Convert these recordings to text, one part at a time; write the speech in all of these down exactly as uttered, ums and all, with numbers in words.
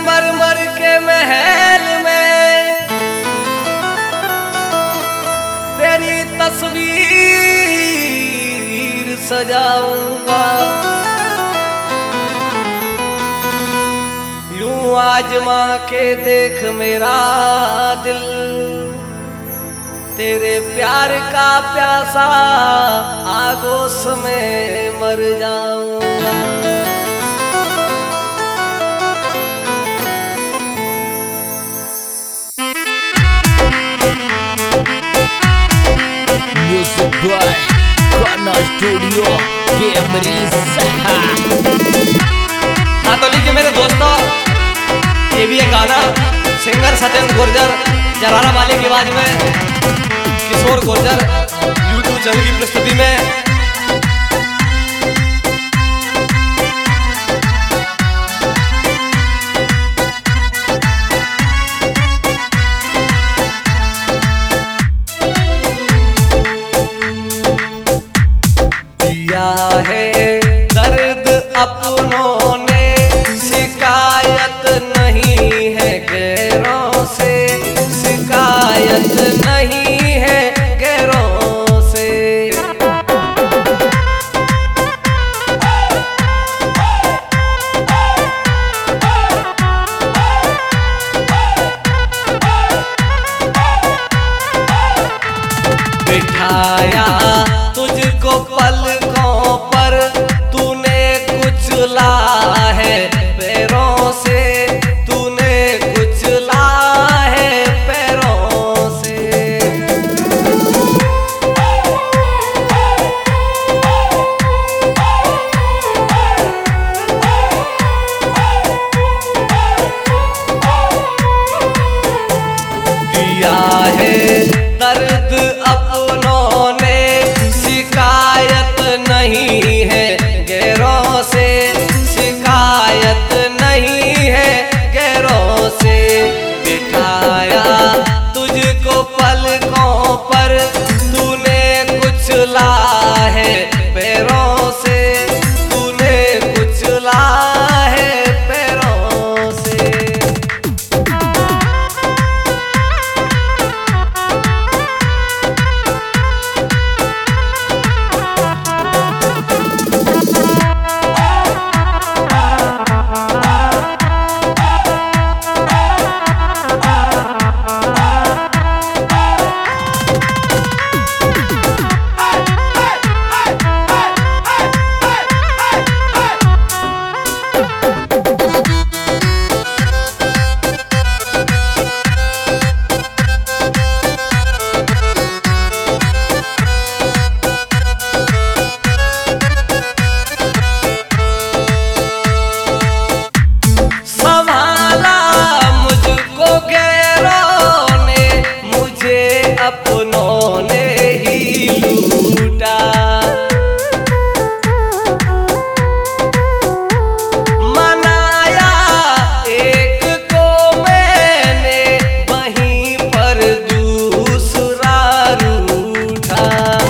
संगमरमर के महल में तेरी तस्वीर सजाऊंगा। यूं आजमा के देख मेरा दिल, तेरे प्यार का प्यासा आगोश में मर जाऊंगा। म्यूजिक बॉय गाना स्टूडियो कैमरी सहा। हाँ तो लीजिए मेरे दोस्तों, ये भी एक गाना सिंगर सत्येंद्र गुर्जर जरारा वाले की आवाज में किशोर गुर्जर यूट्यूब चैनल की प्रस्तुति में। है दर्द अपनों ने, शिकायत नहीं है गैरों से, शिकायत नहीं है गैरों से। बिठाया तुझको पलकों पर, तूने कुचला है पैरों से, तूने कुचला है पैरों से। दिया है दर्द अपनों ने, शिकायत नहीं है गैरों से, शिकायत नहीं है गैरों से। बिठाया तुझको पलकों पर, तूने कुचला है पैरों से, तूने कुचला है पैरों से। अपनों ने ही लूटा, मनाया एक को मैंने, वहीं पर दूसरा रूठा।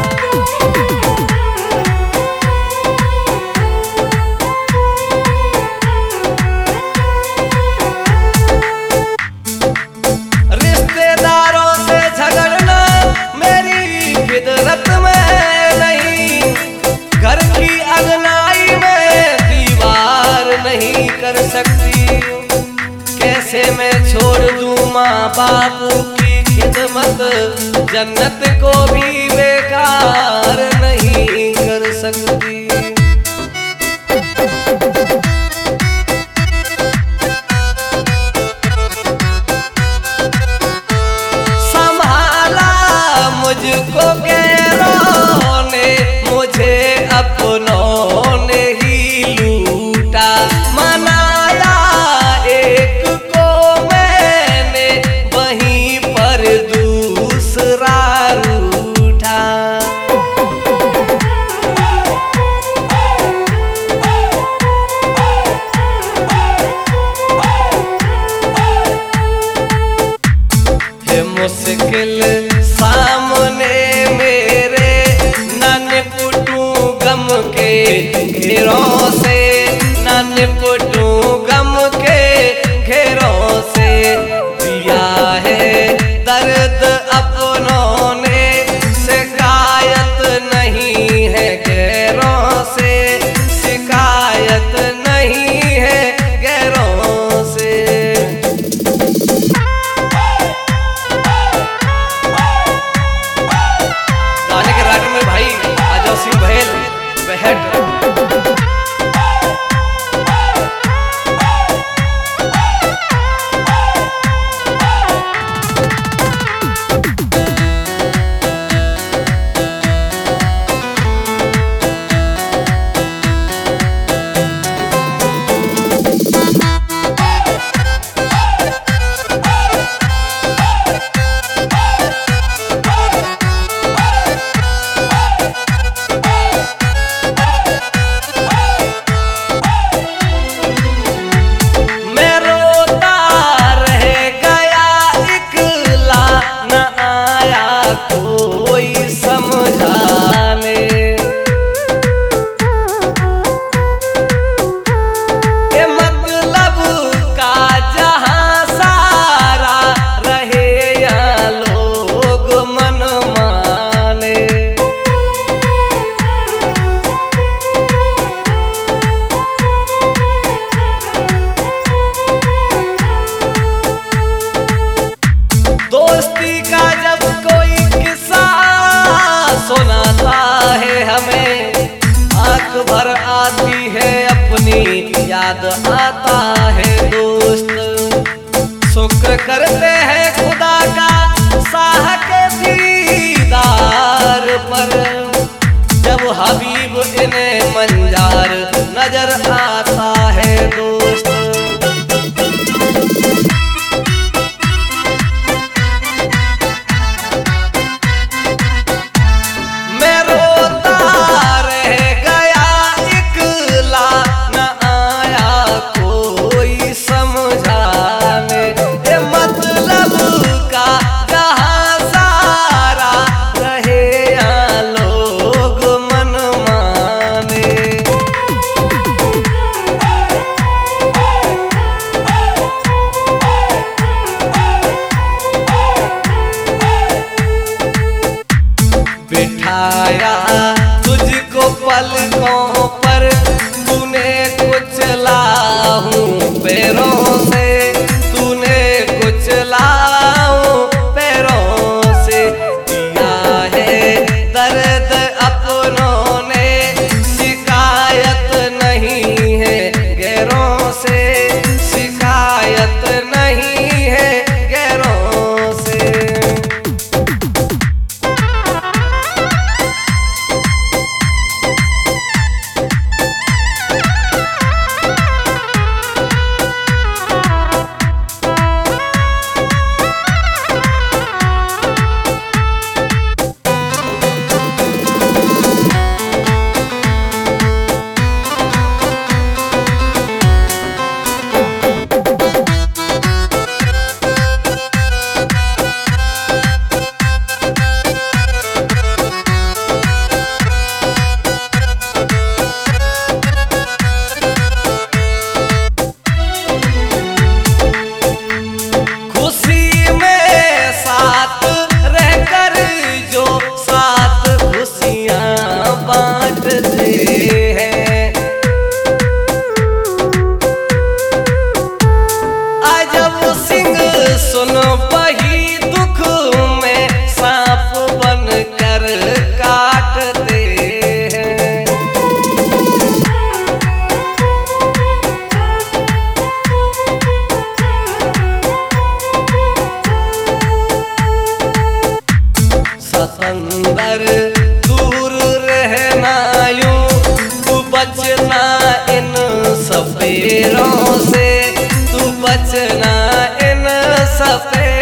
रिश्तेदारों से झगड़ना मेरी फितरत में नहीं, घर की अगनाई में दीवार नहीं कर सकती। कैसे मैं छोड़ दूं माँ बापू की खिदमत, जन्नत को भी बेकार नहीं कर सकती। मुझको गैरों ने, मुझे अपनों ने ही लूटा, मनाया एक को मैंने, वहीं पर दूसरा रूठा। थे मुश्किल सामने मेरे, नन्हे पुटू गम के घेरों से, नन्हे पुटू गम के घेरों सिखाया तुझको पलकों पर, तूने कुचला हूँ पैरों से, तूने कुचला हूँ पैरों से। दिया है दर्द अपनों ने, शिकायत नहीं है गैरों से, शिकायत नहीं है गैरों से। खुशी में साथ रहकर जो साथ खुशियाँ बांटते हैं, अजब सिंह सुन वही दुख में सांप बन कर काटते हैं। सतंदर दूर रहना यूं, तू बचना इन सफेरों से, तू बचना इन सफेरों